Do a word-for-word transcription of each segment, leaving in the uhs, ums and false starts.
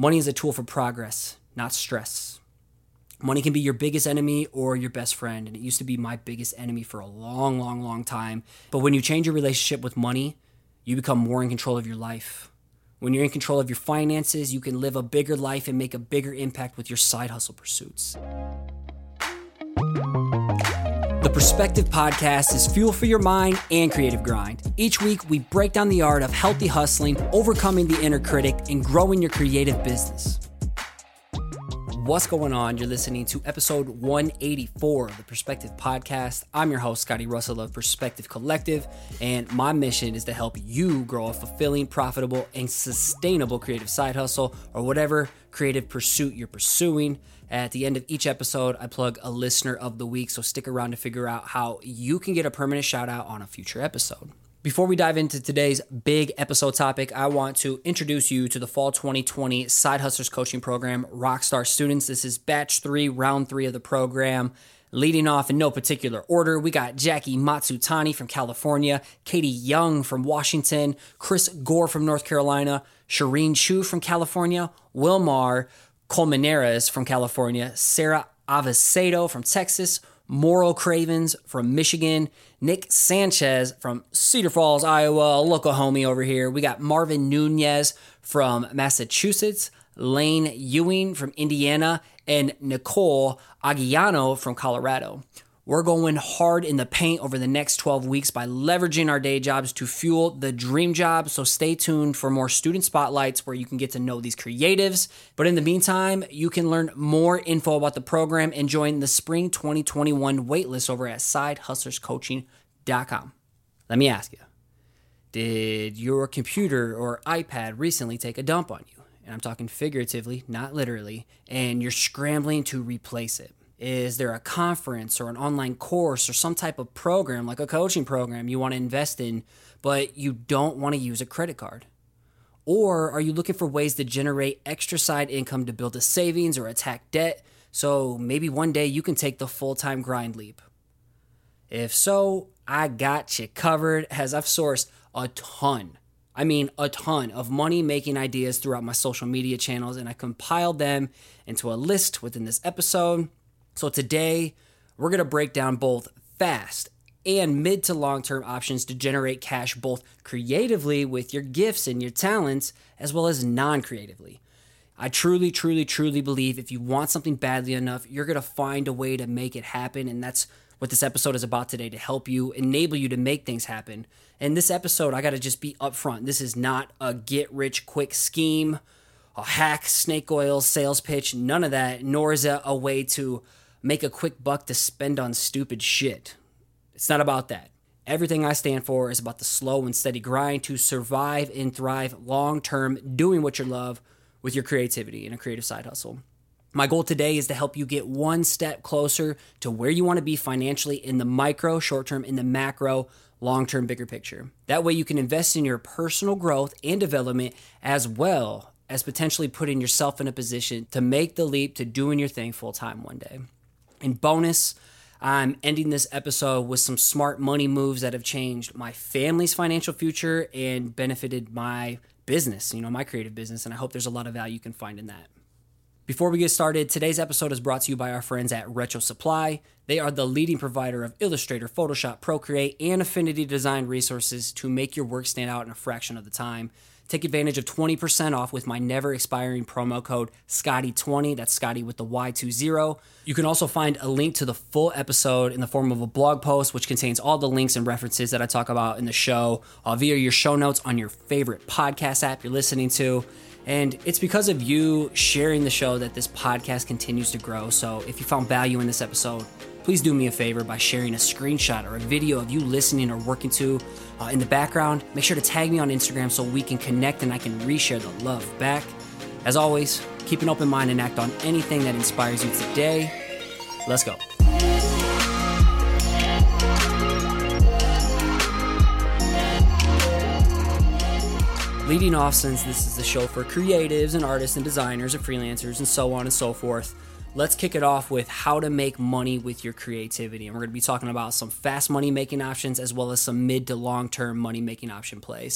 Money is a tool for progress, not stress. Money can be your biggest enemy or your best friend, and it used to be my biggest enemy for a long, long, long time. But when you change your relationship with money, you become more in control of your life. When you're in control of your finances, you can live a bigger life and make a bigger impact with your side hustle pursuits. The Perspective Podcast is fuel for your mind and creative grind. Each week, we break down the art of healthy hustling, overcoming the inner critic, and growing your creative business. What's going on? You're listening to episode one eighty-four of the Perspective Podcast. I'm your host, Scotty Russell of Perspective Collective, and my mission is to help you grow a fulfilling, profitable, and sustainable creative side hustle or whatever creative pursuit you're pursuing. At the end of each episode, I plug a listener of the week, so stick around to figure out how you can get a permanent shout out on a future episode. Before we dive into today's big episode topic, I want to introduce you to the Fall twenty twenty Side Hustlers Coaching Program, Rockstar Students. This is batch three, round three of the program. Leading off in no particular order, we got Jackie Matsutani from California, Katie Young from Washington, Chris Gore from North Carolina, Shireen Chu from California, Wilmar Colmenares from California, Sarah Avesedo from Texas, Moral Cravens from Michigan, Nick Sanchez from Cedar Falls, Iowa, a local homie over here. We got Marvin Nunez from Massachusetts, Lane Ewing from Indiana, and Nicole Aguiano from Colorado. We're going hard in the paint over the next twelve weeks by leveraging our day jobs to fuel the dream job. So stay tuned for more student spotlights where you can get to know these creatives. But in the meantime, you can learn more info about the program and join the spring twenty twenty-one waitlist over at side hustlers coaching dot com. Let me ask you, did your computer or iPad recently take a dump on you? And I'm talking figuratively, not literally, and you're scrambling to replace it. Is there a conference or an online course or some type of program, like a coaching program, you want to invest in, but you don't want to use a credit card? Or are you looking for ways to generate extra side income to build a savings or attack debt, so maybe one day you can take the full-time grind leap? If so, I got you covered, as I've sourced a ton, I mean a ton of money-making ideas throughout my social media channels, and I compiled them into a list within this episode. So today, we're going to break down both fast and mid to long-term options to generate cash both creatively with your gifts and your talents, as well as non-creatively. I truly, truly, truly believe if you want something badly enough, you're going to find a way to make it happen, and that's what this episode is about today, to help you, enable you to make things happen. And this episode, I got to just be upfront. This is not a get-rich-quick scheme, a hack, snake oil, sales pitch, none of that, nor is it a way to make a quick buck to spend on stupid shit. It's not about that. Everything I stand for is about the slow and steady grind to survive and thrive long-term, doing what you love with your creativity and a creative side hustle. My goal today is to help you get one step closer to where you want to be financially in the micro, short-term, in the macro, long-term, bigger picture. That way you can invest in your personal growth and development, as well as potentially putting yourself in a position to make the leap to doing your thing full-time one day. And bonus, I'm ending this episode with some smart money moves that have changed my family's financial future and benefited my business, you know, my creative business, and I hope there's a lot of value you can find in that. Before we get started, today's episode is brought to you by our friends at Retro Supply. They are the leading provider of Illustrator, Photoshop, Procreate, and Affinity Design resources to make your work stand out in a fraction of the time. Take advantage of twenty percent off with my never expiring promo code Scotty twenty. That's Scotty with the Y twenty. You can also find a link to the full episode in the form of a blog post, which contains all the links and references that I talk about in the show uh, via your show notes on your favorite podcast app you're listening to. And it's because of you sharing the show that this podcast continues to grow. So if you found value in this episode, please do me a favor by sharing a screenshot or a video of you listening or working to uh, in the background. Make sure to tag me on Instagram so we can connect and I can reshare the love back. As always, keep an open mind and act on anything that inspires you today. Let's go. Leading off, since this is the show for creatives and artists and designers and freelancers and so on and so forth, let's kick it off with how to make money with your creativity. And we're going to be talking about some fast money making options as well as some mid to long-term money making option plays.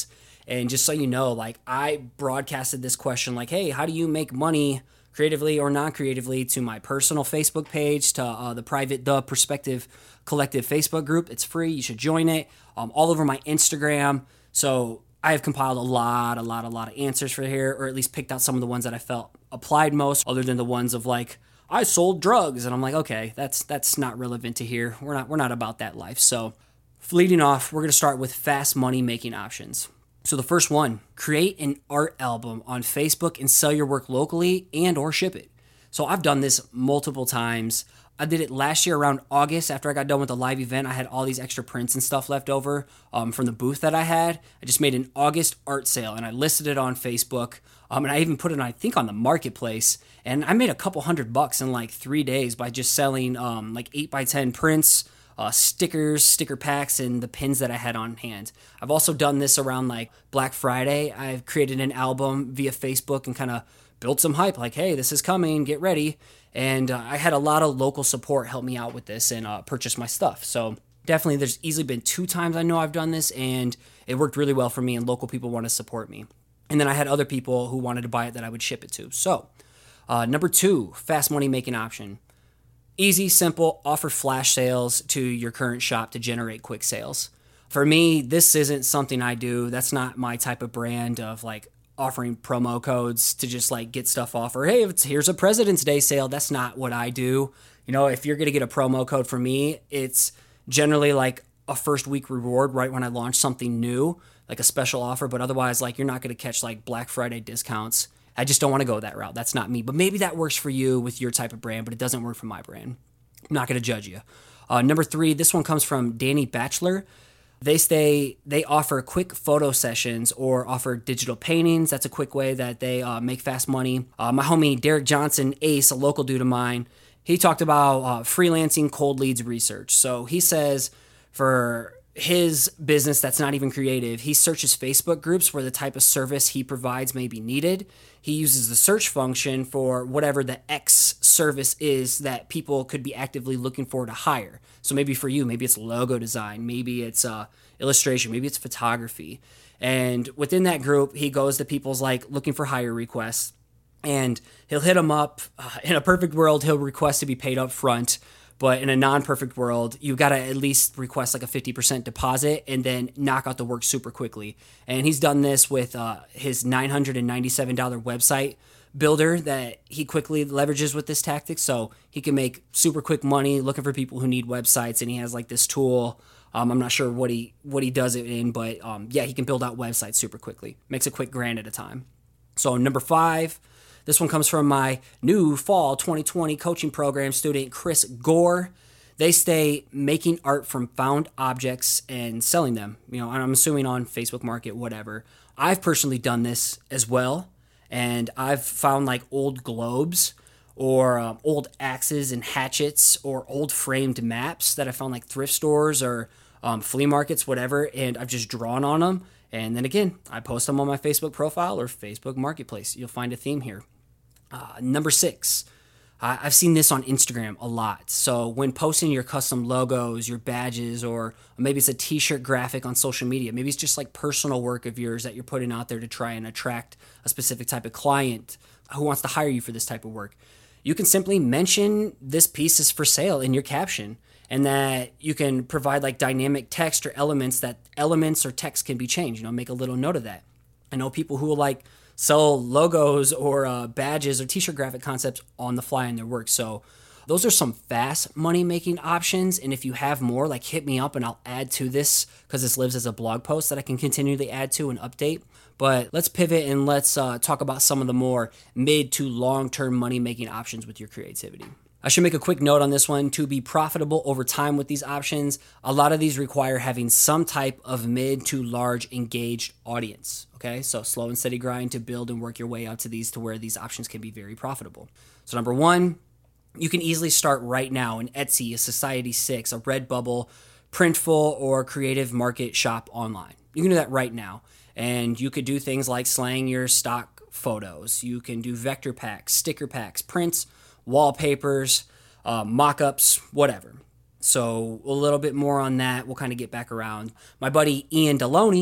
And just so you know, like I broadcasted this question like, hey, how do you make money creatively or non-creatively to my personal Facebook page, to uh, the private The Perspective Collective Facebook group. It's free. You should join it. Um, all over my Instagram. So I have compiled a lot, a lot, a lot of answers for here, or at least picked out some of the ones that I felt applied most, other than the ones of like, I sold drugs. And I'm like, okay, that's that's not relevant to here. We're not we're not about that life. So leading off, we're going to start with fast money making options. So the first one, create an art album on Facebook and sell your work locally and or ship it. So I've done this multiple times. I did it last year around August after I got done with the live event. I had all these extra prints and stuff left over um, from the booth that I had. I just made an August art sale and I listed it on Facebook. Um, and I even put it, I think, on the marketplace. And I made a couple hundred bucks in like three days by just selling um, like eight by ten prints, Uh, stickers, sticker packs, and the pins that I had on hand. I've also done this around like Black Friday. I've created an album via Facebook and kind of built some hype like, hey, this is coming, get ready. And uh, I had a lot of local support help me out with this and uh, purchase my stuff. So definitely there's easily been two times I know I've done this and it worked really well for me and local people want to support me. And then I had other people who wanted to buy it that I would ship it to. So uh, number two, fast money making option. Easy, simple, offer flash sales to your current shop to generate quick sales. For me, this isn't something I do. That's not my type of brand of like offering promo codes to just like get stuff off or, hey, if it's, here's a President's Day sale. That's not what I do. You know, if you're going to get a promo code from me, it's generally like a first week reward right when I launch something new, like a special offer. But otherwise, like you're not going to catch like Black Friday discounts. I just don't want to go that route. That's not me. But maybe that works for you with your type of brand, but it doesn't work for my brand. I'm not going to judge you. Uh, number three, this one comes from Danny Batchelor. They say they offer quick photo sessions or offer digital paintings. That's a quick way that they uh, make fast money. Uh, my homie Derek Johnson, Ace, a local dude of mine, he talked about uh, freelancing cold leads research. So he says for his business that's not even creative, he searches Facebook groups where the type of service he provides may be needed. He uses the search function for whatever the X service is that people could be actively looking for to hire. So maybe for you, maybe it's logo design, maybe it's uh, illustration, maybe it's photography. And within that group, he goes to people's like looking for hire requests and he'll hit them up. Uh, in a perfect world, he'll request to be paid up front. But in a non-perfect world, you got to at least request like a fifty percent deposit and then knock out the work super quickly. And he's done this with uh, his nine hundred ninety-seven dollars website builder that he quickly leverages with this tactic. So he can make super quick money looking for people who need websites. And he has like this tool. Um, I'm not sure what he what he does it in, but um, yeah, he can build out websites super quickly. Makes a quick grand at a time. So number five. This one comes from my new fall twenty twenty coaching program student, Chris Gore. They stay making art from found objects and selling them. You know, I'm assuming on Facebook Market, whatever. I've personally done this as well. And I've found like old globes or um, old axes and hatchets or old framed maps that I found like thrift stores or um, flea markets, whatever. And I've just drawn on them. And then again, I post them on my Facebook profile or Facebook Marketplace. You'll find a theme here. Uh, number six, uh, I've seen this on Instagram a lot. So when posting your custom logos, your badges, or maybe it's a t-shirt graphic on social media, maybe it's just like personal work of yours that you're putting out there to try and attract a specific type of client who wants to hire you for this type of work. You can simply mention this piece is for sale in your caption and that you can provide like dynamic text or elements that elements or text can be changed. You know, make a little note of that. I know people who will like sell logos or uh, badges or t-shirt graphic concepts on the fly in their work. So those are some fast money making options. And if you have more, like hit me up and I'll add to this because this lives as a blog post that I can continually add to and update. But let's pivot and let's uh, talk about some of the more mid to long-term money making options with your creativity. I should make a quick note on this one. To be profitable over time with these options, a lot of these require having some type of mid to large engaged audience. Okay, so slow and steady grind to build and work your way out to these to where these options can be very profitable. So number one, you can easily start right now in Etsy, a Society six, a Redbubble, Printful, or Creative Market shop online. You can do that right now. And you could do things like slaying your stock photos. You can do vector packs, sticker packs, prints, wallpapers, uh, mock-ups, whatever. So a little bit more on that. We'll kind of get back around. My buddy Ian Deloney,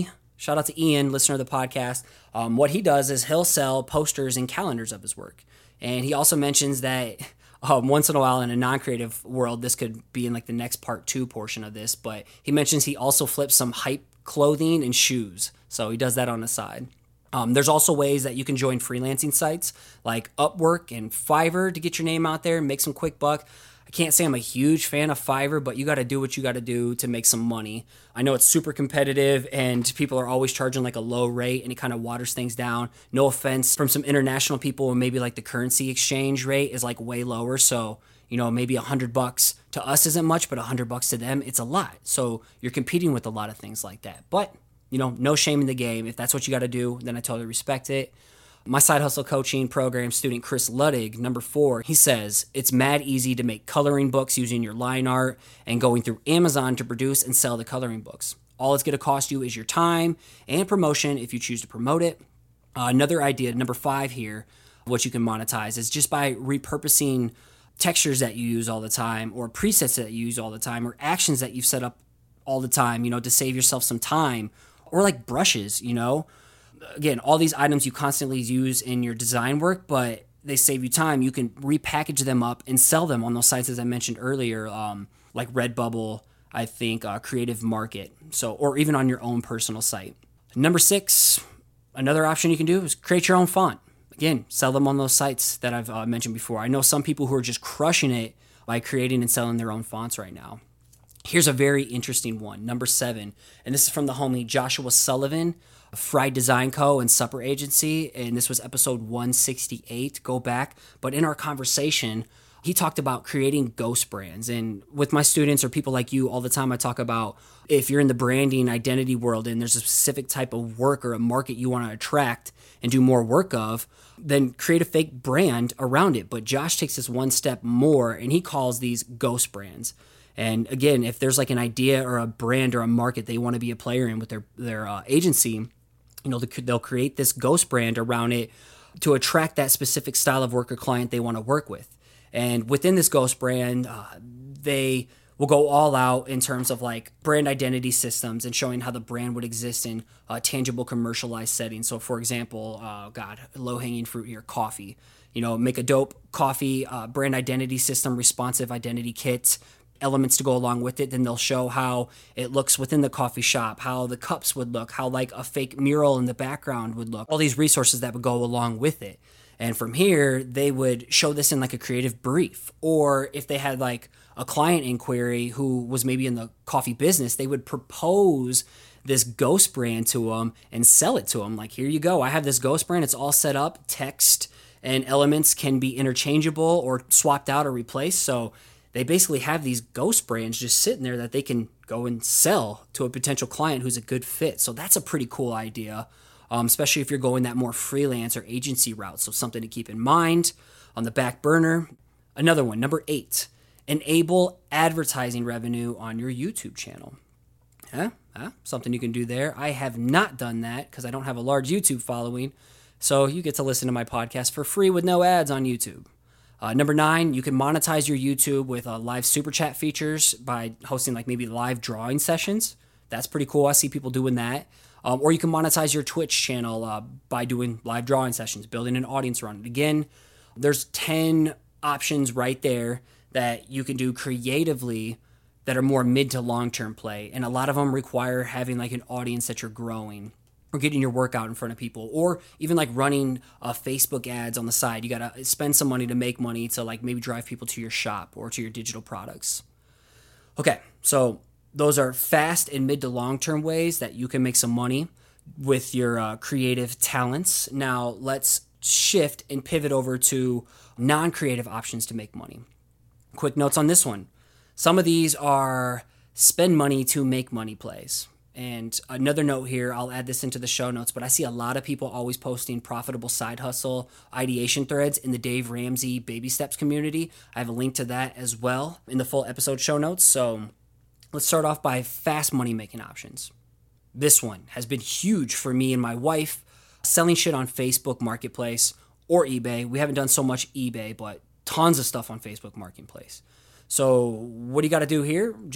Shout out to Ian, listener of the podcast. Um, what he does is he'll sell posters and calendars of his work. And he also mentions that um, once in a while in a non-creative world, this could be in like the next part two portion of this, but he mentions he also flips some hype clothing and shoes. So he does that on the side. Um, there's also ways that you can join freelancing sites like Upwork and Fiverr to get your name out there and make some quick buck. I can't say I'm a huge fan of Fiverr, but you got to do what you got to do to make some money. I know it's super competitive and people are always charging like a low rate and it kind of waters things down. No offense from some international people, or maybe like the currency exchange rate is like way lower. So, you know, maybe a hundred bucks to us isn't much, but a hundred bucks to them, it's a lot. So you're competing with a lot of things like that. But, you know, no shame in the game. If that's what you got to do, then I totally respect it. My side hustle coaching program student, Chris Luddig, number four, he says, it's mad easy to make coloring books using your line art and going through Amazon to produce and sell the coloring books. All it's going to cost you is your time and promotion if you choose to promote it. Uh, another idea, number five here, what you can monetize is just by repurposing textures that you use all the time, or presets that you use all the time, or actions that you've set up all the time, you know, to save yourself some time, or like brushes, you know. Again, all these items you constantly use in your design work, but they save you time. You can repackage them up and sell them on those sites, as I mentioned earlier, um, like Redbubble, I think, uh, Creative Market, so, or even on your own personal site. Number six, another option you can do is create your own font. Again, sell them on those sites that I've uh, mentioned before. I know some people who are just crushing it by creating and selling their own fonts right now. Here's a very interesting one, number seven, and this is from the homie Joshua Sullivan, Fried Design Co. and Supper Agency, and this was episode one sixty-eight. Go back. But in our conversation, he talked about creating ghost brands. And with my students or people like you all the time, I talk about if you're in the branding identity world and there's a specific type of work or a market you want to attract and do more work of, then create a fake brand around it. But Josh takes this one step more, and he calls these ghost brands. And again, if there's like an idea or a brand or a market they want to be a player in with their, their uh, agency, you know, they'll create this ghost brand around it to attract that specific style of work or client they want to work with. And within this ghost brand, uh, they will go all out in terms of like brand identity systems and showing how the brand would exist in a tangible commercialized settings. So for example, uh, God, low-hanging fruit here, coffee. You know, make a dope coffee uh, brand identity system, responsive identity kit, elements to go along with it. Then they'll show how it looks within the coffee shop, how the cups would look, how like a fake mural in the background would look, all these resources that would go along with it. And from here, they would show this in like a creative brief. Or if they had like a client inquiry who was maybe in the coffee business, they would propose this ghost brand to them and sell it to them. Like, here you go. I have this ghost brand. It's all set up. Text and elements can be interchangeable or swapped out or replaced. So they basically have these ghost brands just sitting there that they can go and sell to a potential client who's a good fit. So that's a pretty cool idea, um, especially if you're going that more freelance or agency route. So something to keep in mind on the back burner. Another one, number eight, enable advertising revenue on your YouTube channel. Huh? Huh? Something you can do there. I have not done that because I don't have a large YouTube following. So you get to listen to my podcast for free with no ads on YouTube. Uh, number nine, you can monetize your YouTube with uh, live super chat features by hosting like maybe live drawing sessions. That's pretty cool. I see people doing that. Um, or you can monetize your Twitch channel uh, by doing live drawing sessions, building an audience around it. Again, there's ten options right there that you can do creatively that are more mid to long-term play. And a lot of them require having like an audience that you're growing, or getting your work out in front of people, or even like running uh, Facebook ads on the side. You got to spend some money to make money to like maybe drive people to your shop or to your digital products. Okay, so those are fast and mid to long-term ways that you can make some money with your uh, creative talents. Now let's shift and pivot over to non-creative options to make money. Quick notes on this one. Some of these are spend money to make money plays. And another note here, I'll add this into the show notes, but I see a lot of people always posting profitable side hustle ideation threads in the Dave Ramsey Baby Steps community. I have a link to that as well in the full episode show notes. So let's start off by fast money making options. This one has been huge for me and my wife, selling shit on Facebook Marketplace or eBay. We haven't done so much eBay, but tons of stuff on Facebook Marketplace. So what do you got to do here? Just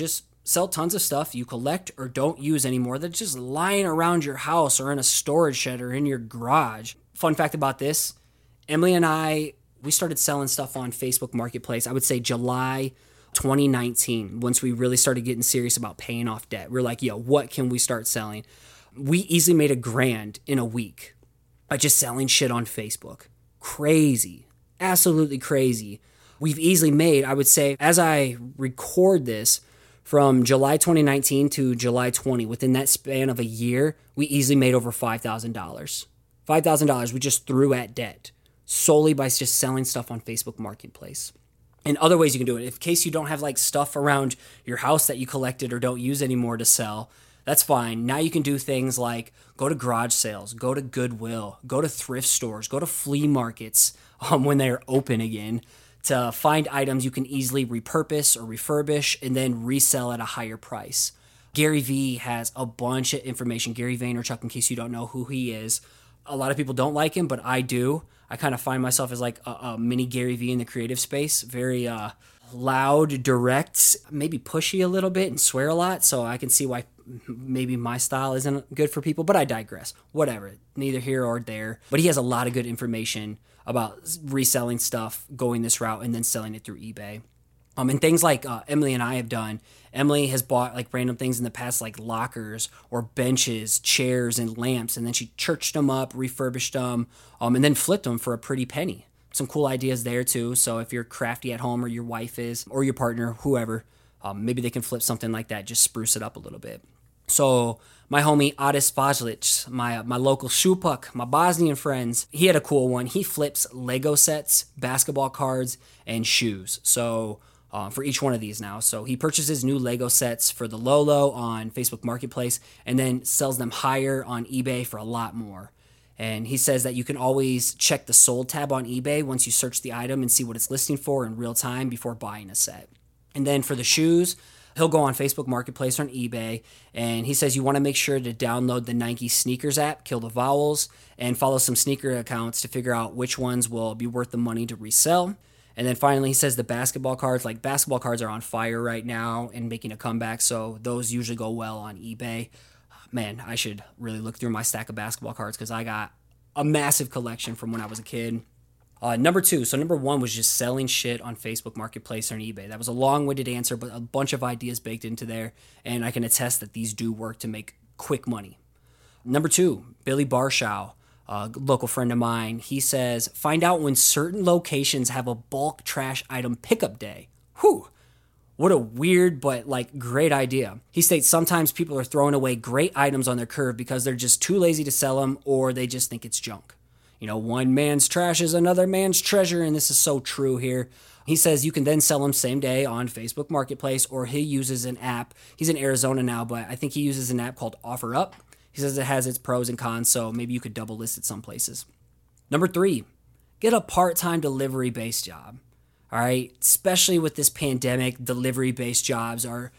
sell tons of stuff you collect or don't use anymore that's just lying around your house or in a storage shed or in your garage. Fun fact about this, Emily and I, we started selling stuff on Facebook Marketplace, I would say July twenty nineteen, once we really started getting serious about paying off debt. We're like, yo, what can we start selling? We easily made a grand in a week by just selling shit on Facebook. Crazy. Absolutely crazy. We've easily made, I would say, as I record this, from July twenty nineteen to July twenty, within that span of a year, we easily made over five thousand dollars. five thousand dollars we just threw at debt solely by just selling stuff on Facebook Marketplace. And other ways you can do it, in case you don't have like stuff around your house that you collected or don't use anymore to sell, that's fine. Now you can do things like go to garage sales, go to Goodwill, go to thrift stores, go to flea markets um, when they're open again to find items you can easily repurpose or refurbish and then resell at a higher price. Gary Vee has a bunch of information. Gary Vaynerchuk, in case you don't know who he is. A lot of people don't like him, but I do. I kind of find myself as like a, a mini Gary Vee in the creative space. Very uh, loud, direct, maybe pushy a little bit and swear a lot. So I can see why maybe my style isn't good for people, but I digress. Whatever, neither here or there. But he has a lot of good information about reselling stuff, going this route, and then selling it through eBay. Um, and things like uh, Emily and I have done. Emily has bought like random things in the past, like lockers or benches, chairs, and lamps, and then she churched them up, refurbished them, um, and then flipped them for a pretty penny. Some cool ideas there too. So if you're crafty at home, or your wife is, or your partner, whoever, um, maybe they can flip something like that, just spruce it up a little bit. So my homie Adis Vajlic, my my local shoe puck, my Bosnian friends, he had a cool one. He flips Lego sets, basketball cards, and shoes. So uh, for each one of these now. So he purchases new Lego sets for the Lolo on Facebook Marketplace and then sells them higher on eBay for a lot more. And he says that you can always check the sold tab on eBay once you search the item and see what it's listing for in real time before buying a set. And then for the shoes, he'll go on Facebook Marketplace or on eBay, and he says you want to make sure to download the Nike Sneakers app, kill the vowels, and follow some sneaker accounts to figure out which ones will be worth the money to resell. And then finally, he says the basketball cards, like basketball cards are on fire right now and making a comeback, so those usually go well on eBay. Man, I should really look through my stack of basketball cards because I got a massive collection from when I was a kid. Uh, number two, so number one was just selling shit on Facebook Marketplace or on eBay. That was a long-winded answer, but a bunch of ideas baked into there, and I can attest that these do work to make quick money. Number two, Billy Barshow, a local friend of mine, he says, find out when certain locations have a bulk trash item pickup day. Whew, what a weird but like great idea. He states sometimes people are throwing away great items on their curb because they're just too lazy to sell them or they just think it's junk. You know, one man's trash is another man's treasure, and this is so true here. He says you can then sell them same day on Facebook Marketplace, or he uses an app. He's in Arizona now, but I think he uses an app called OfferUp. He says it has its pros and cons, so maybe you could double list it some places. Number three, get a part-time delivery-based job. All right, especially with this pandemic, delivery-based jobs are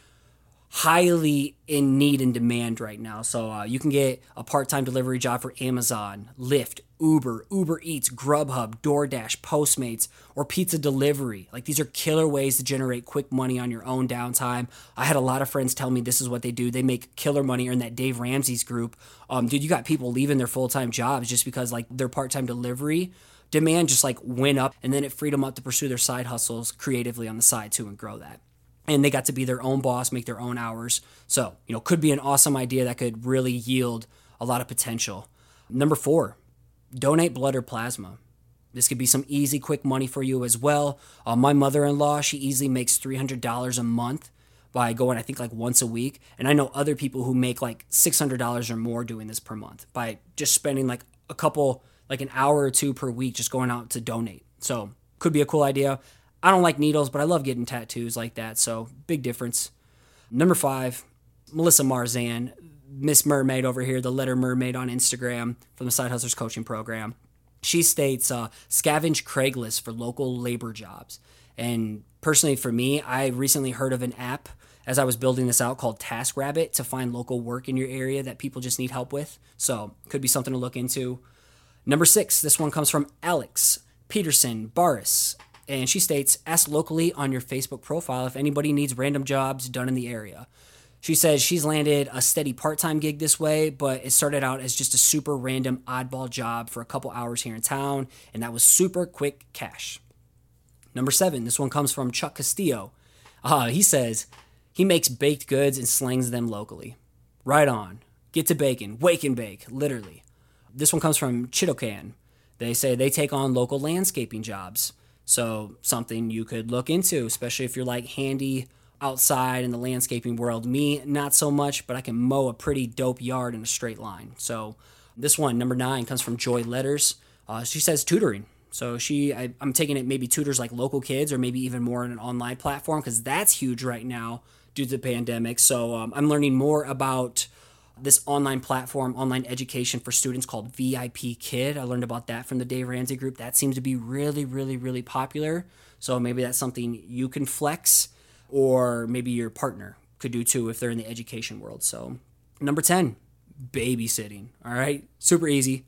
highly in need and demand right now. So uh, you can get a part-time delivery job for Amazon, Lyft, Uber, Uber Eats, Grubhub, DoorDash, Postmates, or pizza delivery. Like, these are killer ways to generate quick money on your own downtime. I had a lot of friends tell me this is what they do. They make killer money, or in that Dave Ramsey's group. Um, dude, you got people leaving their full-time jobs just because like their part-time delivery demand just like went up, and then it freed them up to pursue their side hustles creatively on the side too and grow that. And they got to be their own boss, make their own hours. So, you know, could be an awesome idea that could really yield a lot of potential. Number four, donate blood or plasma. This could be some easy, quick money for you as well. Uh, my mother-in-law, she easily makes three hundred dollars a month by going, I think, like once a week. And I know other people who make like six hundred dollars or more doing this per month by just spending like a couple, like an hour or two per week just going out to donate. So, could be a cool idea. I don't like needles, but I love getting tattoos like that, so big difference. Number five, Melissa Marzan, Miss Mermaid over here, the letter Mermaid on Instagram from the Side Hustlers Coaching Program. She states, uh, scavenge Craigslist for local labor jobs. And personally for me, I recently heard of an app as I was building this out called TaskRabbit to find local work in your area that people just need help with. So could be something to look into. Number six, this one comes from Alex Peterson Barris. And she states, ask locally on your Facebook profile if anybody needs random jobs done in the area. She says she's landed a steady part-time gig this way, but it started out as just a super random oddball job for a couple hours here in town, and that was super quick cash. Number seven, this one comes from Chuck Castillo. Uh, he says he makes baked goods and slings them locally. Right on. Get to baking. Wake and bake, literally. This one comes from Chitocan. They say they take on local landscaping jobs. So something you could look into, especially if you're like handy outside in the landscaping world. Me, not so much, but I can mow a pretty dope yard in a straight line. So this one, number nine, comes from Joy Letters. Uh, she says tutoring. So she, I, I'm taking it maybe tutors like local kids or maybe even more on an online platform because that's huge right now due to the pandemic. So um, I'm learning more about this online platform, online education for students called V I P Kid. I learned about that from the Dave Ramsey group. That seems to be really, really, really popular. So maybe that's something you can flex, or maybe your partner could do too if they're in the education world. So number ten, babysitting. All right, super easy,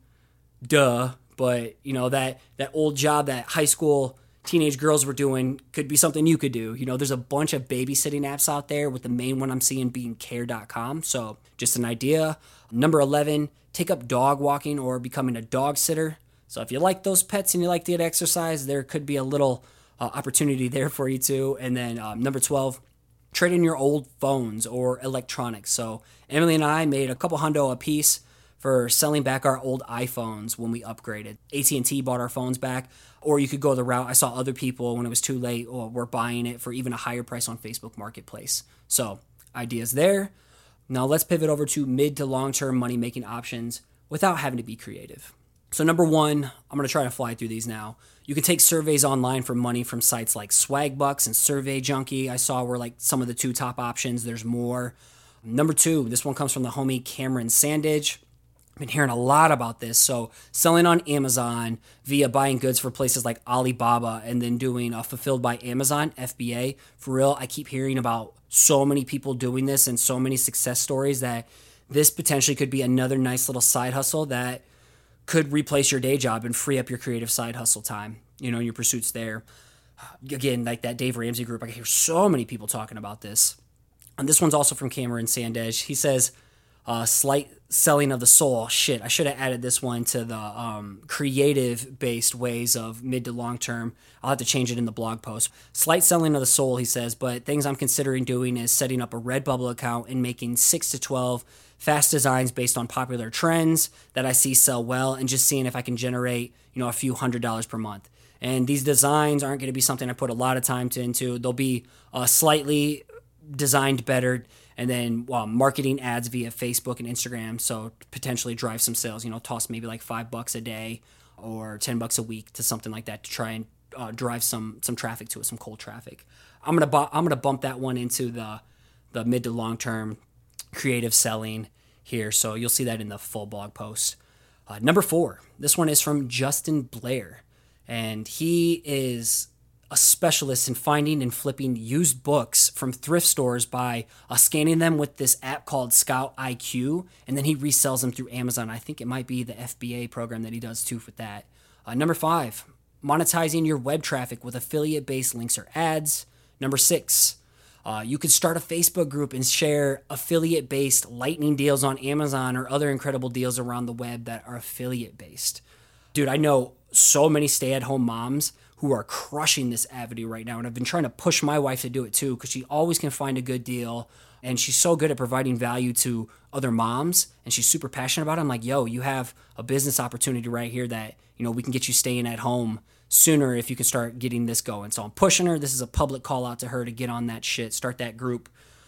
duh. But you know that that old job that high school teenage girls were doing could be something you could do. You know, there's a bunch of babysitting apps out there, with the main one I'm seeing being care dot com. So just an idea. Number eleven, take up dog walking or becoming a dog sitter. So if you like those pets and you like to get exercise, there could be a little uh, opportunity there for you too. And then um, number twelve, trade in your old phones or electronics. So Emily and I made a couple hundo a piece for selling back our old iPhones when we upgraded. A T and T bought our phones back, or you could go the route. I saw other people when it was too late or were buying it for even a higher price on Facebook Marketplace. So ideas there. Now let's pivot over to mid to long-term money-making options without having to be creative. So number one, I'm going to try to fly through these now. You can take surveys online for money from sites like Swagbucks and Survey Junkie. I saw were like some of the two top options. There's more. Number two, this one comes from the homie Cameron Sandage. I've been hearing a lot about this. So selling on Amazon via buying goods for places like Alibaba and then doing a fulfilled by Amazon, F B A. For real, I keep hearing about so many people doing this and so many success stories that this potentially could be another nice little side hustle that could replace your day job and free up your creative side hustle time, you know, your pursuits there. Again, like that Dave Ramsey group, I hear so many people talking about this. And this one's also from Cameron Sandage. He says, uh, slight selling of the soul. Shit, I should have added this one to the um, creative-based ways of mid to long term. I'll have to change it in the blog post. Slight selling of the soul, he says, but things I'm considering doing is setting up a Redbubble account and making six to twelve fast designs based on popular trends that I see sell well, and just seeing if I can generate, you know, a few hundred dollars per month. And these designs aren't going to be something I put a lot of time to into. They'll be uh, slightly designed better, and then well, marketing ads via Facebook and Instagram, so potentially drive some sales. You know, toss maybe like five bucks a day or ten bucks a week to something like that to try and uh, drive some some traffic to it, some cold traffic. I'm gonna bu- I'm gonna bump that one into the the mid to long term creative selling here, so you'll see that in the full blog post. Uh, number four, this one is from Justin Blair, and he is a specialist in finding and flipping used books from thrift stores by uh, scanning them with this app called Scout I Q, and then he resells them through Amazon. I think it might be the F B A program that he does too with that. Uh, number five, monetizing your web traffic with affiliate-based links or ads. Number six, uh, you could start a Facebook group and share affiliate-based lightning deals on Amazon or other incredible deals around the web that are affiliate-based. Dude, I know so many stay-at-home moms who are crushing this avenue right now. And I've been trying to push my wife to do it too, because she always can find a good deal. And she's so good at providing value to other moms, and she's super passionate about it. I'm like, yo, you have a business opportunity right here that, you know, we can get you staying at home sooner if you can start getting this going. So I'm pushing her. This is a public call out to her to get on that shit, start that group.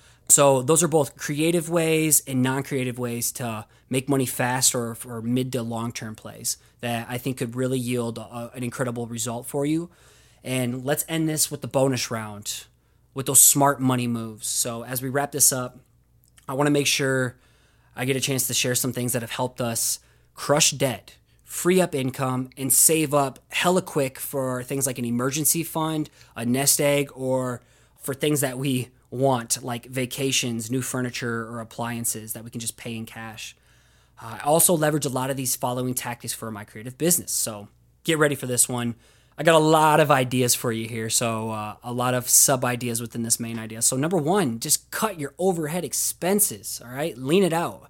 So those are both creative ways and non-creative ways to make money fast or for mid to long-term plays that I think could really yield a, an incredible result for you. And let's end this with the bonus round, with those smart money moves. So as we wrap this up, I want to make sure I get a chance to share some things that have helped us crush debt, free up income, and save up hella quick for things like an emergency fund, a nest egg, or for things that we want, like vacations, new furniture, or appliances that we can just pay in cash. Uh, I also leverage a lot of these following tactics for my creative business. So get ready for this one. I got a lot of ideas for you here. So uh, a lot of sub ideas within this main idea. So number one, just cut your overhead expenses. All right. Lean it out.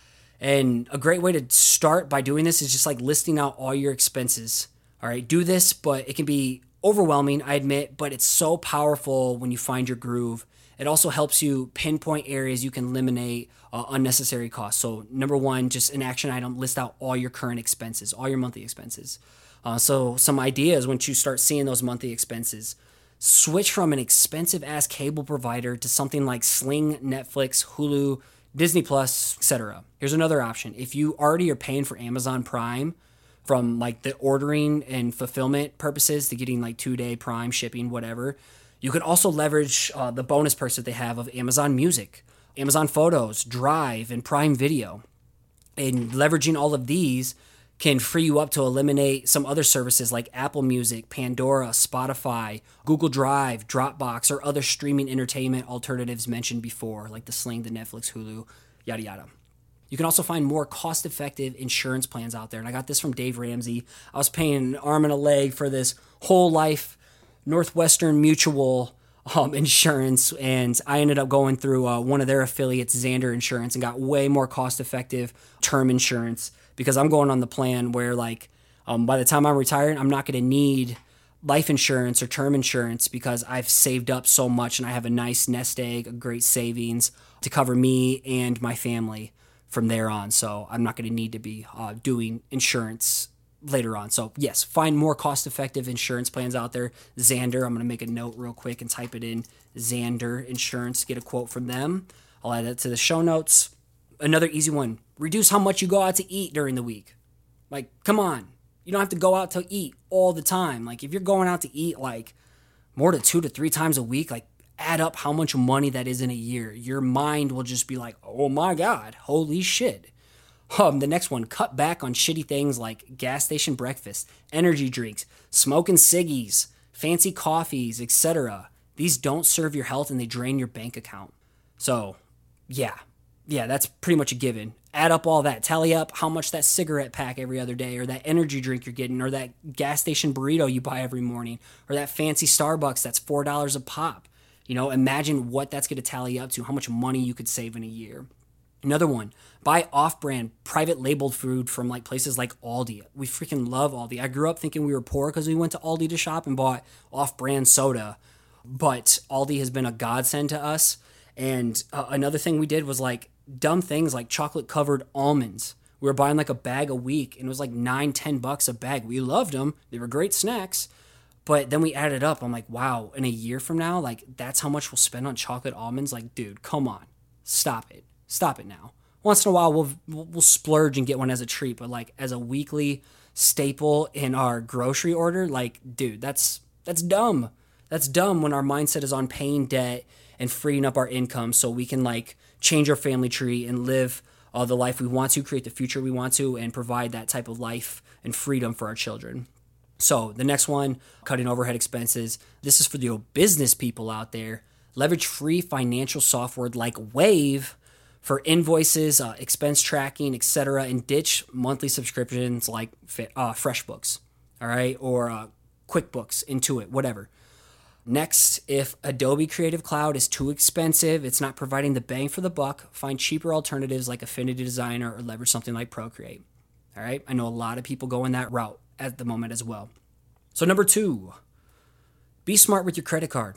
And a great way to start by doing this is just like listing out all your expenses. All right. Do this, but it can be overwhelming, I admit, but it's so powerful when you find your groove. It also helps you pinpoint areas you can eliminate uh, unnecessary costs. So number one, just an action item, list out all your current expenses, all your monthly expenses. Uh, so some ideas once you start seeing those monthly expenses, switch from an expensive ass cable provider to something like Sling, Netflix, Hulu, Disney Plus, et cetera. Here's another option. If you already are paying for Amazon Prime from like the ordering and fulfillment purposes to getting like two day Prime shipping, whatever, you can also leverage uh, the bonus perks that they have of Amazon Music, Amazon Photos, Drive, and Prime Video. And leveraging all of these can free you up to eliminate some other services like Apple Music, Pandora, Spotify, Google Drive, Dropbox, or other streaming entertainment alternatives mentioned before, like the Sling, the Netflix, Hulu, yada yada. You can also find more cost-effective insurance plans out there. And I got this from Dave Ramsey. I was paying an arm and a leg for this whole life Northwestern Mutual um, insurance, and I ended up going through uh, one of their affiliates, Xander Insurance, and got way more cost-effective term insurance because I'm going on the plan where, like, um, by the time I'm retired, I'm not going to need life insurance or term insurance because I've saved up so much and I have a nice nest egg, a great savings to cover me and my family from there on. So I'm not going to need to be uh, doing insurance later on. So yes, find more cost-effective insurance plans out there. Xander, I'm going to make a note real quick and type it in, Xander Insurance, get a quote from them. I'll add that to the show notes. Another easy one, reduce how much you go out to eat during the week. Like, come on. You don't have to go out to eat all the time. Like, if you're going out to eat like more than two to three times a week, like add up how much money that is in a year. Your mind will just be like, oh my God, holy shit. Um, the next one, cut back on shitty things like gas station breakfast, energy drinks, smoking ciggies, fancy coffees, et cetera. These don't serve your health and they drain your bank account. So, yeah, yeah, that's pretty much a given. Add up all that. Tally up how much that cigarette pack every other day, or that energy drink you're getting, or that gas station burrito you buy every morning, or that fancy Starbucks that's four dollars a pop. You know, imagine what that's going to tally up to, how much money you could save in a year. Another one, buy off-brand, private labeled food from like places like Aldi. We freaking love Aldi. I grew up thinking we were poor because we went to Aldi to shop and bought off-brand soda. But Aldi has been a godsend to us. And uh, another thing we did was like dumb things like chocolate-covered almonds. We were buying like a bag a week and it was like nine, ten bucks a bag. We loved them. They were great snacks. But then we added up. I'm like, wow, in a year from now, like that's how much we'll spend on chocolate almonds? Like, dude, come on. Stop it. Stop it now. Once in a while, we'll we'll splurge and get one as a treat, but like as a weekly staple in our grocery order, like, dude, that's that's dumb. That's dumb when our mindset is on paying debt and freeing up our income so we can like change our family tree and live uh, the life we want to, create the future we want to, and provide that type of life and freedom for our children. So the next one, cutting overhead expenses. This is for the business people out there. Leverage free financial software like Wave for invoices, uh, expense tracking, et cetera, and ditch monthly subscriptions like uh, FreshBooks, all right, or uh, QuickBooks, Intuit, whatever. Next, if Adobe Creative Cloud is too expensive, it's not providing the bang for the buck, find cheaper alternatives like Affinity Designer or leverage something like Procreate, all right? I know a lot of people go in that route at the moment as well. So number two, be smart with your credit card.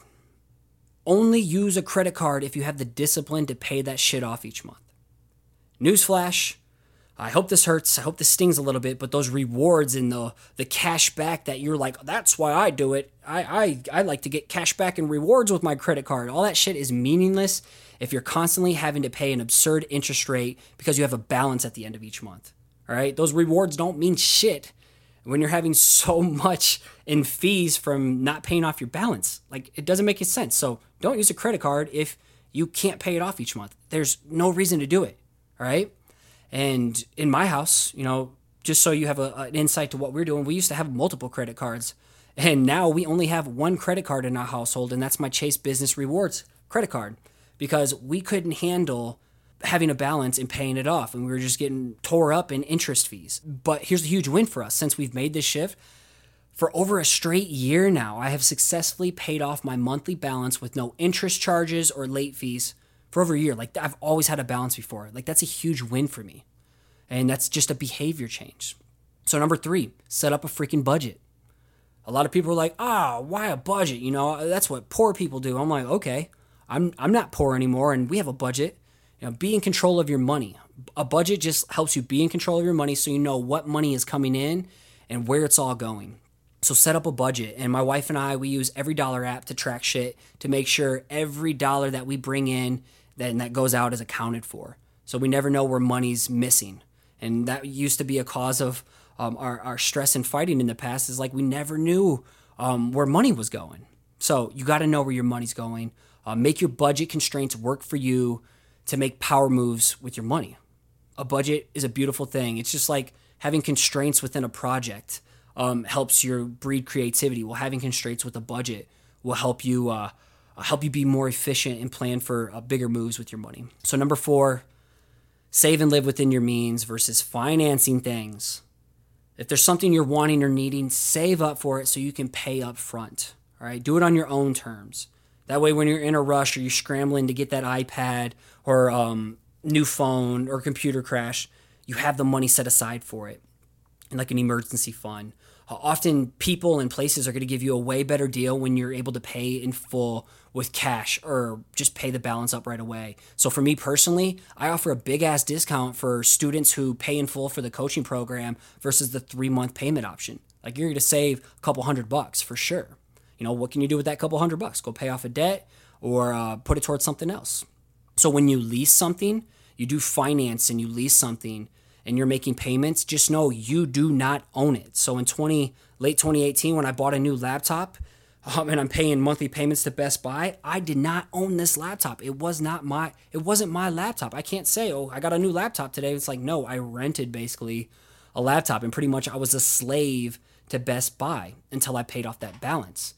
Only use a credit card if you have the discipline to pay that shit off each month. Newsflash, I hope this hurts, I hope this stings a little bit, but those rewards and the the cash back that you're like, that's why I do it. I, I, I like to get cash back and rewards with my credit card. All that shit is meaningless if you're constantly having to pay an absurd interest rate because you have a balance at the end of each month. All right? Those rewards don't mean shit when you're having so much in fees from not paying off your balance. Like, it doesn't make any sense. So don't use a credit card if you can't pay it off each month. There's no reason to do it, all right? And in my house, you know, just so you have a, an insight to what we're doing, we used to have multiple credit cards. And now we only have one credit card in our household, and that's my Chase Business Rewards credit card, because we couldn't handle having a balance and paying it off, and we were just getting tore up in interest fees. But here's the huge win for us. Since we've made this shift, For over a straight year now, I have successfully paid off my monthly balance with no interest charges or late fees for over a year. Like, I've always had a balance before. Like, that's a huge win for me. And that's just a behavior change. So number three, set up a freaking budget. A lot of people are like, ah, oh, why a budget? You know, that's what poor people do. I'm like, okay, I'm I'm not poor anymore, and we have a budget. You know, be in control of your money. A budget just helps you be in control of your money so you know what money is coming in and where it's all going. So set up a budget. And my wife and I, we use Every Dollar app to track shit to make sure every dollar that we bring in and that goes out is accounted for. So we never know where money's missing. And that used to be a cause of um, our, our stress and fighting in the past, is like we never knew um, where money was going. So you got to know where your money's going. Uh, make your budget constraints work for you to make power moves with your money. A budget is a beautiful thing. It's just like having constraints within a project um, helps you breed creativity. Well, having constraints with a budget will help you uh, help you be more efficient and plan for uh, bigger moves with your money. So number four, save and live within your means versus financing things. If there's something you're wanting or needing, save up for it so you can pay up front. All right, do it on your own terms. That way, when you're in a rush or you're scrambling to get that iPad or um, new phone or computer crash, you have the money set aside for it, and like an emergency fund. Uh, often, people and places are going to give you a way better deal when you're able to pay in full with cash or just pay the balance up right away. So for me personally, I offer a big ass discount for students who pay in full for the coaching program versus the three month payment option. Like, you're going to save a couple hundred bucks for sure. You know, what can you do with that couple hundred bucks? Go pay off a debt or uh, put it towards something else. So when you lease something, you do finance and you lease something and you're making payments, just know you do not own it. So in twenty late twenty eighteen, when I bought a new laptop um, and I'm paying monthly payments to Best Buy, I did not own this laptop. It was not my, it wasn't my laptop. I can't say, oh, I got a new laptop today. It's like, no, I rented basically a laptop, and pretty much I was a slave to Best Buy until I paid off that balance.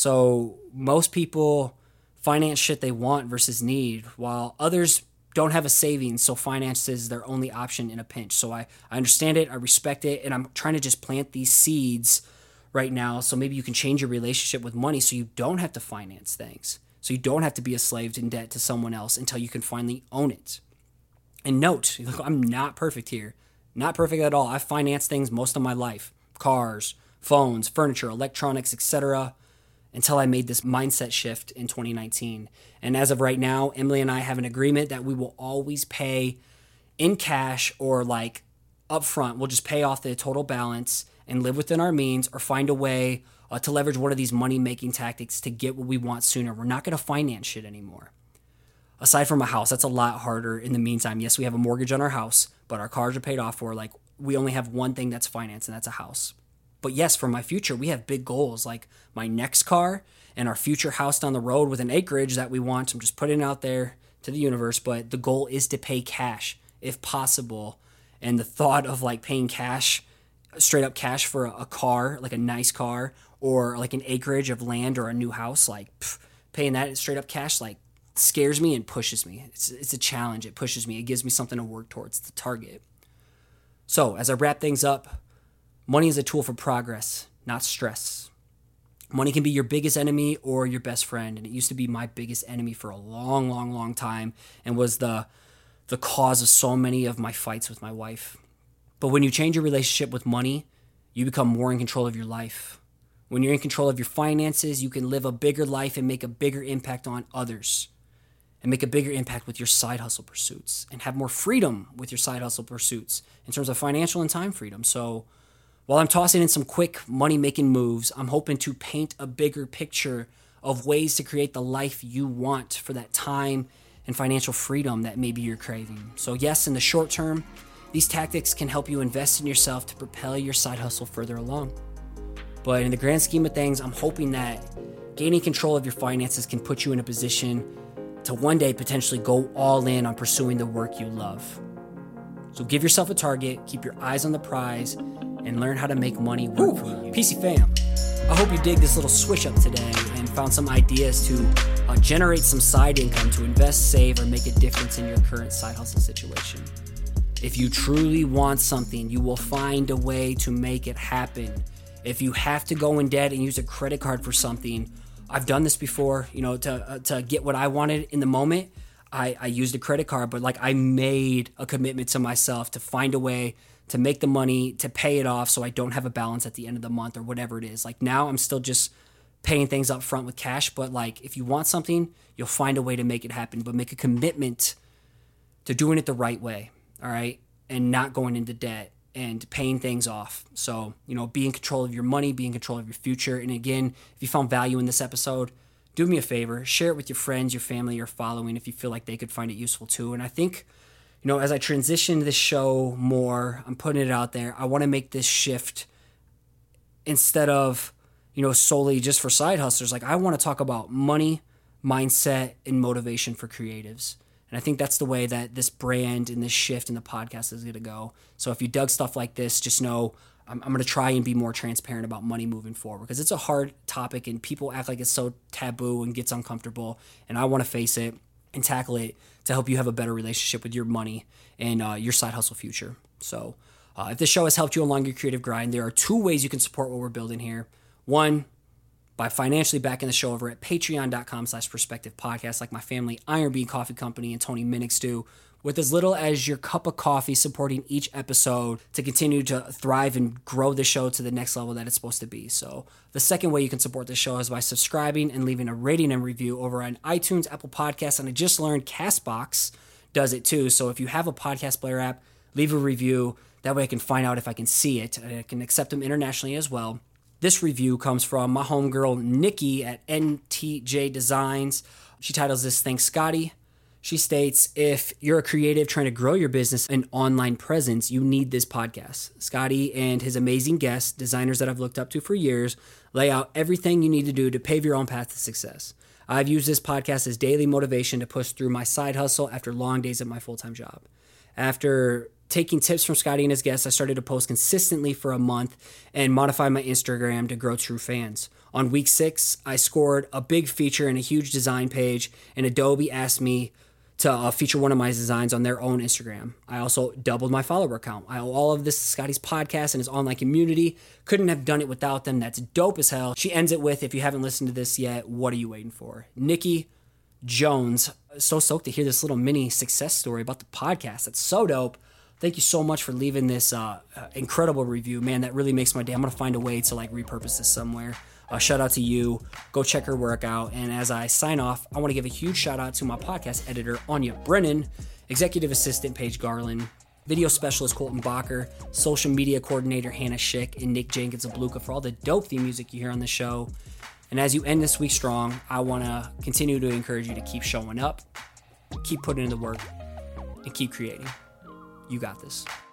So most people finance shit they want versus need, while others don't have a savings, so finance is their only option in a pinch. So I, I understand it, I respect it, and I'm trying to just plant these seeds right now so maybe you can change your relationship with money so you don't have to finance things. So you don't have to be a slave in debt to someone else until you can finally own it. And note, I'm not perfect here. Not perfect at all. I've financed things most of my life. Cars, phones, furniture, electronics, et cetera, until I made this mindset shift in twenty nineteen. And as of right now, Emily and I have an agreement that we will always pay in cash or like upfront. We'll just pay off the total balance and live within our means, or find a way uh, to leverage one of these money-making tactics to get what we want sooner. We're not going to finance shit anymore. Aside from a house, that's a lot harder in the meantime. Yes, we have a mortgage on our house, but our cars are paid off for. Like, we only have one thing that's financed, and that's a house. But yes, for my future, we have big goals, like my next car and our future house down the road with an acreage that we want. I'm just putting it out there to the universe, but the goal is to pay cash if possible. And the thought of like paying cash, straight up cash for a car, like a nice car, or like an acreage of land or a new house, like pff, paying that straight up cash, like scares me and pushes me. It's, it's a challenge. It pushes me. It gives me something to work towards, the target. So as I wrap things up, money is a tool for progress, not stress. Money can be your biggest enemy or your best friend, and it used to be my biggest enemy for a long, long, long time, and was the the cause of so many of my fights with my wife. But when you change your relationship with money, you become more in control of your life. When you're in control of your finances, you can live a bigger life and make a bigger impact on others, and make a bigger impact with your side hustle pursuits, and have more freedom with your side hustle pursuits in terms of financial and time freedom. So while I'm tossing in some quick money-making moves, I'm hoping to paint a bigger picture of ways to create the life you want for that time and financial freedom that maybe you're craving. So yes, in the short term, these tactics can help you invest in yourself to propel your side hustle further along. But in the grand scheme of things, I'm hoping that gaining control of your finances can put you in a position to one day potentially go all in on pursuing the work you love. So give yourself a target, keep your eyes on the prize, and learn how to make money work Ooh, for you. P C fam, I hope you dig this little switch up today and found some ideas to uh, generate some side income to invest, save, or make a difference in your current side hustle situation. If you truly want something, you will find a way to make it happen. If you have to go in debt and use a credit card for something, I've done this before, you know, to uh, to get what I wanted in the moment. I, I used a credit card, but like I made a commitment to myself to find a way to make the money, to pay it off so I don't have a balance at the end of the month or whatever it is. Like now I'm still just paying things up front with cash, but like if you want something, you'll find a way to make it happen, but make a commitment to doing it the right way, all right? And not going into debt and paying things off. So, you know, be in control of your money, be in control of your future. And again, if you found value in this episode, do me a favor, share it with your friends, your family, your following if you feel like they could find it useful too. And I think, you know, as I transition this show more, I'm putting it out there, I want to make this shift instead of, you know, solely just for side hustlers. Like I want to talk about money, mindset, and motivation for creatives. And I think that's the way that this brand and this shift in the podcast is going to go. So if you dug stuff like this, just know I'm, I'm going to try and be more transparent about money moving forward because it's a hard topic and people act like it's so taboo and gets uncomfortable. And I want to face it and tackle it to help you have a better relationship with your money and uh, your side hustle future. So uh, if this show has helped you along your creative grind, there are two ways you can support what we're building here. One, by financially backing the show over at patreon.com slash perspective podcast, like my family Iron Bean Coffee Company and Tony Minix do, with as little as your cup of coffee supporting each episode to continue to thrive and grow the show to the next level that it's supposed to be. So the second way you can support the show is by subscribing and leaving a rating and review over on iTunes, Apple Podcasts, and I just learned CastBox does it too. So if you have a podcast player app, leave a review. That way I can find out if I can see it. I can accept them internationally as well. This review comes from my homegirl, Nikki at N T J Designs. She titles this, Thanks, Scotty. She states, if you're a creative trying to grow your business and online presence, you need this podcast. Scotty and his amazing guests, designers that I've looked up to for years, lay out everything you need to do to pave your own path to success. I've used this podcast as daily motivation to push through my side hustle after long days at my full-time job. After taking tips from Scotty and his guests, I started to post consistently for a month and modify my Instagram to grow true fans. On week six, I scored a big feature and a huge design page, and Adobe asked me to uh, feature one of my designs on their own Instagram. I also doubled my follower count. I owe all of this to Scotty's podcast and his online community. Couldn't have done it without them. That's dope as hell. She ends it with, if you haven't listened to this yet, what are you waiting for? Nikki Jones. So stoked to hear this little mini success story about the podcast. That's so dope. Thank you so much for leaving this uh, uh, incredible review. Man, that really makes my day. I'm going to find a way to like repurpose this somewhere. Uh, shout out to you. Go check her work out. And as I sign off, I want to give a huge shout out to my podcast editor, Anya Brennan, executive assistant, Paige Garland, video specialist, Colton Bacher, social media coordinator, Hannah Schick, and Nick Jenkins of Bluka for all the dope theme music you hear on the show. And as you end this week strong, I want to continue to encourage you to keep showing up, keep putting in the work, and keep creating. You got this.